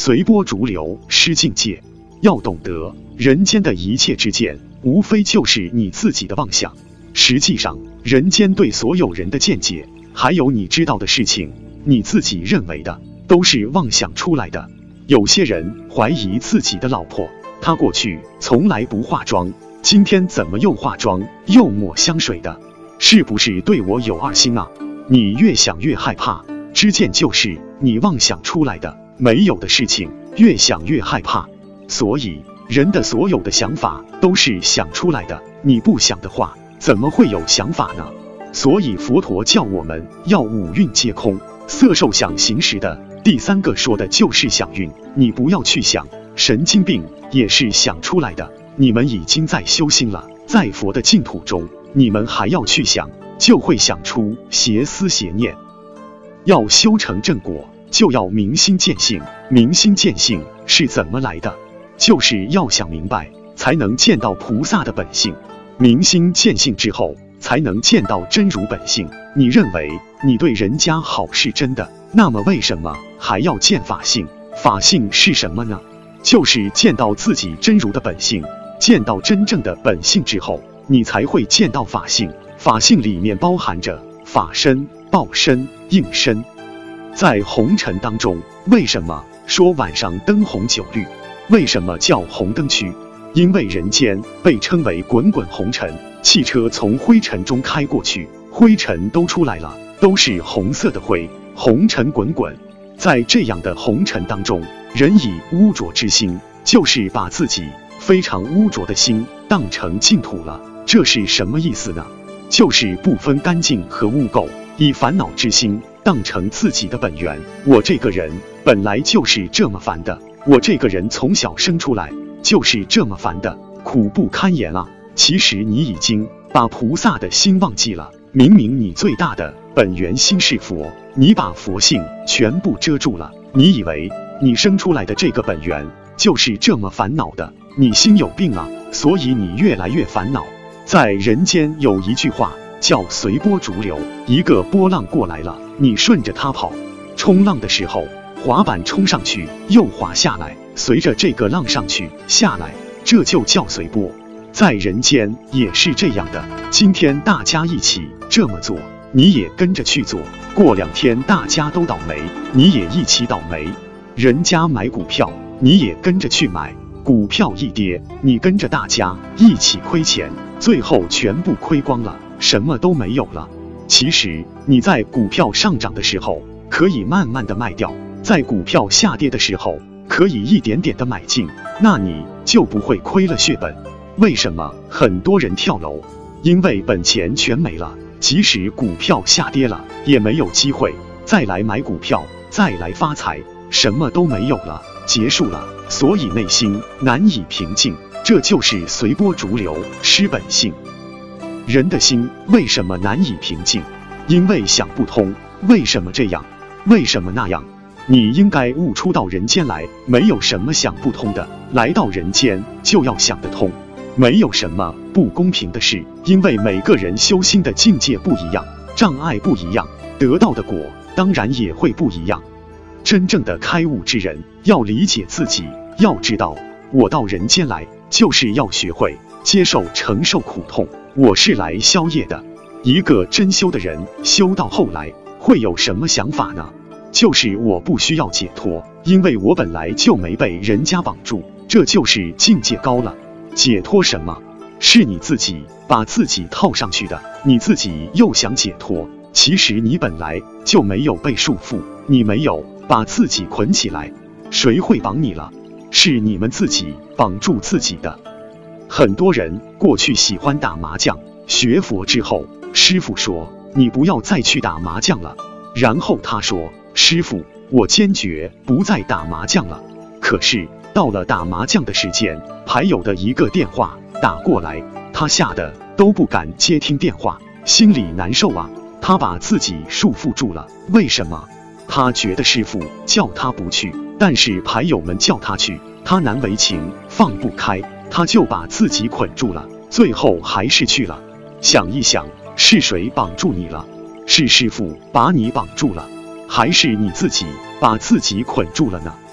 随波逐流，失境界。要懂得，人间的一切之见，无非就是你自己的妄想。实际上，人间对所有人的见解，还有你知道的事情，你自己认为的，都是妄想出来的。有些人怀疑自己的老婆，她过去从来不化妆，今天怎么又化妆又抹香水的？是不是对我有二心啊？你越想越害怕，知见就是你妄想出来的，没有的事情越想越害怕。所以人的所有的想法都是想出来的，你不想的话，怎么会有想法呢？所以佛陀叫我们要五蕴皆空，色受想行识的第三个说的就是想运，你不要去想，神经病也是想出来的。你们已经在修心了，在佛的净土中，你们还要去想，就会想出邪思邪念。要修成正果，就要明心见性。明心见性是怎么来的？就是要想明白，才能见到菩萨的本性。明心见性之后，才能见到真如本性。你认为你对人家好是真的，那么为什么还要见法性？法性是什么呢？就是见到自己真如的本性。见到真正的本性之后，你才会见到法性。法性里面包含着法身、报身、应身。在红尘当中，为什么说晚上灯红酒绿？为什么叫红灯区？因为人间被称为滚滚红尘，汽车从灰尘中开过去，灰尘都出来了，都是红色的灰，红尘滚滚。在这样的红尘当中，人以污浊之心，就是把自己非常污浊的心当成净土了。这是什么意思呢？就是不分干净和污垢，以烦恼之心当成自己的本源。我这个人本来就是这么烦的，我这个人从小生出来就是这么烦的，苦不堪言啊！其实你已经把菩萨的心忘记了。明明你最大的本源心是佛，你把佛性全部遮住了。你以为你生出来的这个本源就是这么烦恼的？你心有病啊！所以你越来越烦恼。在人间有一句话叫随波逐流，一个波浪过来了，你顺着它跑。冲浪的时候，滑板冲上去又滑下来，随着这个浪上去下来，这就叫随波。在人间也是这样的，今天大家一起这么做，你也跟着去做，过2天大家都倒霉，你也一起倒霉。人家买股票，你也跟着去买，股票一跌，你跟着大家一起亏钱，最后全部亏光了，什么都没有了。其实你在股票上涨的时候可以慢慢的卖掉，在股票下跌的时候可以一点点的买进，那你就不会亏了血本。为什么很多人跳楼？因为本钱全没了，即使股票下跌了，也没有机会再来买股票，再来发财，什么都没有了，结束了，所以内心难以平静，这就是随波逐流，失本性。人的心为什么难以平静？因为想不通，为什么这样，为什么那样？你应该悟出到人间来，没有什么想不通的，来到人间就要想得通。没有什么不公平的事，因为每个人修心的境界不一样，障碍不一样，得到的果当然也会不一样。真正的开悟之人要理解自己，要知道我到人间来就是要学会接受承受苦痛，我是来消业的。一个真修的人修到后来会有什么想法呢？就是我不需要解脱，因为我本来就没被人家绑住，这就是境界高了。解脱什么？是你自己把自己套上去的，你自己又想解脱，其实你本来就没有被束缚，你没有把自己捆起来，谁会绑你了？是你们自己绑住自己的。很多人过去喜欢打麻将，学佛之后，师父说你不要再去打麻将了，然后他说师父，我坚决不再打麻将了。可是到了打麻将的时间，牌友的一个电话打过来，他吓得都不敢接听电话，心里难受啊。他把自己束缚住了，为什么？他觉得师父叫他不去，但是牌友们叫他去，他难为情，放不开，他就把自己捆住了，最后还是去了。想一想，是谁绑住你了？是师父把你绑住了，还是你自己把自己捆住了呢？